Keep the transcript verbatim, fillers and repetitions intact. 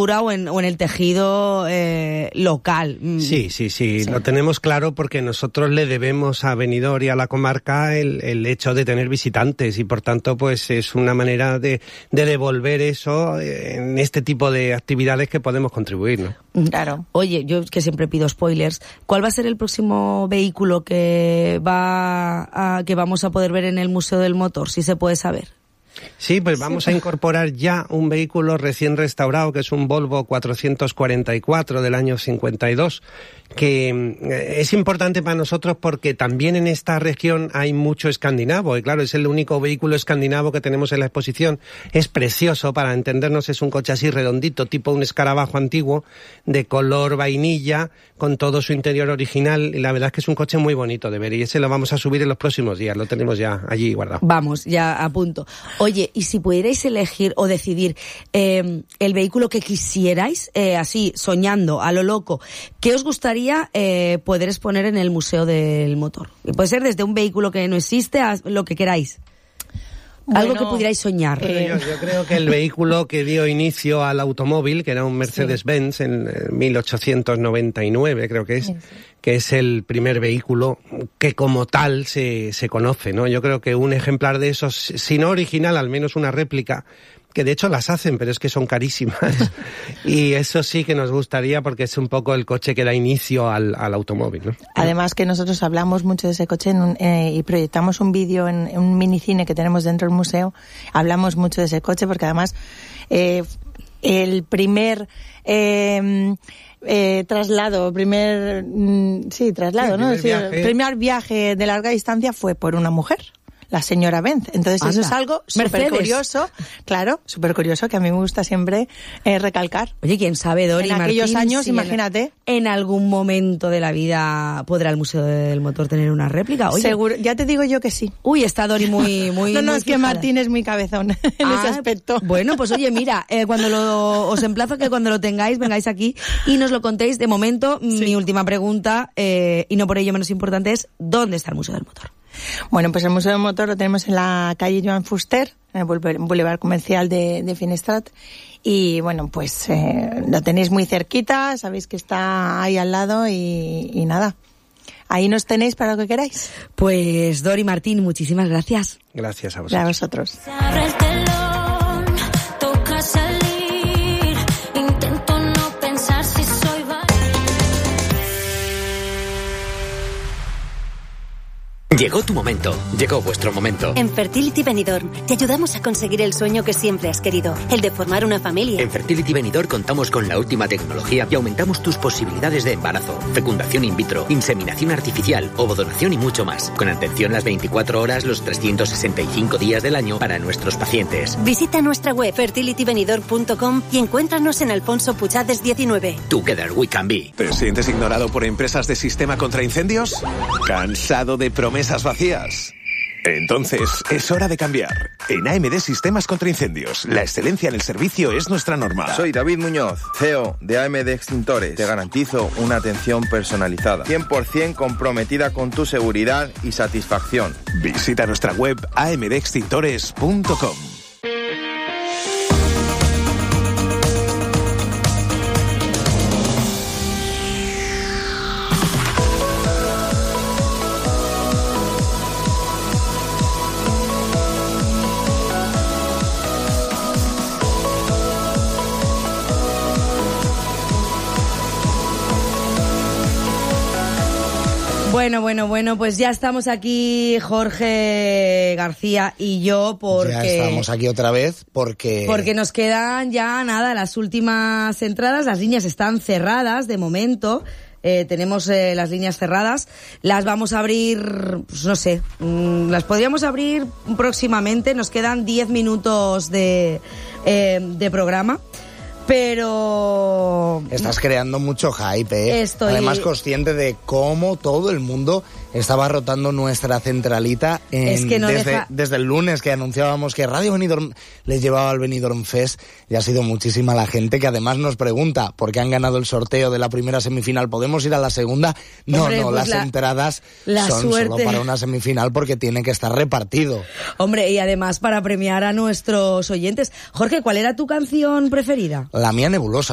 cultura o en, o en el tejido eh, local. Sí, sí, sí, sí, lo tenemos claro porque nosotros le debemos a Benidorm y a la comarca el, el hecho de tener visitantes y por tanto pues es una manera de, de devolver eso en este tipo de actividades que podemos contribuir, ¿no? Claro. Oye, yo que siempre pido spoilers, ¿cuál va a ser el próximo vehículo que va a, que vamos a poder ver en el Museo del Motor, si se puede saber? Sí, pues vamos a incorporar ya un vehículo recién restaurado, que es un Volvo cuatrocientos cuarenta y cuatro del año cincuenta y dos, que es importante para nosotros porque también en esta región hay mucho escandinavo, y claro, es el único vehículo escandinavo que tenemos en la exposición. Es precioso, para entendernos, es un coche así redondito, tipo un escarabajo antiguo, de color vainilla, con todo su interior original, y la verdad es que es un coche muy bonito de ver, y ese lo vamos a subir en los próximos días, lo tenemos ya allí guardado. Vamos, ya a punto. Oye, y si pudierais elegir o decidir eh, el vehículo que quisierais, eh, así, soñando, a lo loco, ¿qué os gustaría eh, poder exponer en el Museo del Motor? Y puede ser desde un vehículo que no existe a lo que queráis. Bueno, algo que pudierais soñar. Eh... Yo, yo creo que el vehículo que dio inicio al automóvil, que era un Mercedes-Benz sí. en mil ochocientos noventa y nueve, creo que es, sí, sí. que es el primer vehículo que como tal se, se conoce, ¿no? Yo creo que un ejemplar de esos, si no original, al menos una réplica, que de hecho las hacen, pero es que son carísimas. Y eso sí que nos gustaría porque es un poco el coche que da inicio al, al automóvil, ¿no? Además que nosotros hablamos mucho de ese coche en un, eh, y proyectamos un vídeo en, en un minicine que tenemos dentro del museo. Hablamos mucho de ese coche porque además eh, el primer... Eh, Eh, traslado, primer, mm, sí, traslado, sí, ¿no? Primer sí, viaje. El primer viaje de larga distancia fue por una mujer, la señora Benz. Entonces Anda. Eso es algo súper curioso, claro, súper curioso, que a mí me gusta siempre eh, recalcar. Oye, quién sabe, Dori En aquellos Martín, años, si imagínate. En, en algún momento de la vida podrá el Museo del Motor tener una réplica. Oye, seguro, ya te digo yo que sí. Uy, está Dori muy, muy. no, no, muy es que fijada. Martín es muy cabezón en ah, ese aspecto. Bueno, pues oye, mira, eh, cuando lo, os emplazo que cuando lo tengáis, vengáis aquí y nos lo contéis. De momento, sí. mi última pregunta, eh, y no por ello menos importante, es ¿dónde está el Museo del Motor? Bueno, pues el Museo del Motor lo tenemos en la calle Joan Fuster, en el Boulevard Comercial de, de Finestrat. Y bueno, pues eh, lo tenéis muy cerquita, sabéis que está ahí al lado y, y nada. Ahí nos tenéis para lo que queráis. Pues Dori Martín, muchísimas gracias. Gracias a vosotros. A vosotros. Llegó tu momento, llegó vuestro momento. En Fertility Benidorm te ayudamos a conseguir el sueño que siempre has querido, el de formar una familia. En Fertility Benidorm contamos con la última tecnología y aumentamos tus posibilidades de embarazo, fecundación in vitro, inseminación artificial, ovodonación y mucho más. Con atención las veinticuatro horas, los trescientos sesenta y cinco días del año para nuestros pacientes. Visita nuestra web fertility benidorm punto com y encuéntranos en Alfonso Puchades diecinueve. Together we can be. ¿Te sientes ignorado por empresas de sistema contra incendios? ¿Cansado de promesas vacías? Entonces, es hora de cambiar. En A M D Sistemas contra Incendios, la excelencia en el servicio es nuestra norma. Soy David Muñoz, C E O de A M D Extintores. Te garantizo una atención personalizada, cien por ciento comprometida con tu seguridad y satisfacción. Visita nuestra web a m d extintores punto com. Bueno, bueno, bueno, pues ya estamos aquí Jorge García y yo porque... Ya estamos aquí otra vez porque... Porque nos quedan ya, nada, las últimas entradas, las líneas están cerradas de momento, eh, tenemos eh, las líneas cerradas, las vamos a abrir, pues no sé, mmm, las podríamos abrir próximamente, nos quedan diez minutos de, eh, de programa. Pero... Estás creando mucho hype, ¿eh? Estoy... Además, consciente de cómo todo el mundo estaba rotando nuestra centralita en, es que no desde, deja... desde el lunes que anunciábamos que Radio Benidorm les llevaba al Benidorm Fest, y ha sido muchísima la gente que además nos pregunta por qué han ganado el sorteo de la primera semifinal, ¿podemos ir a la segunda? No, Hombre, no, pues las la, entradas entradas son suerte. solo para una semifinal porque tiene que estar repartido. Hombre, y además para premiar a nuestros oyentes. Jorge, ¿cuál era tu canción preferida? La mía, Nebulosa.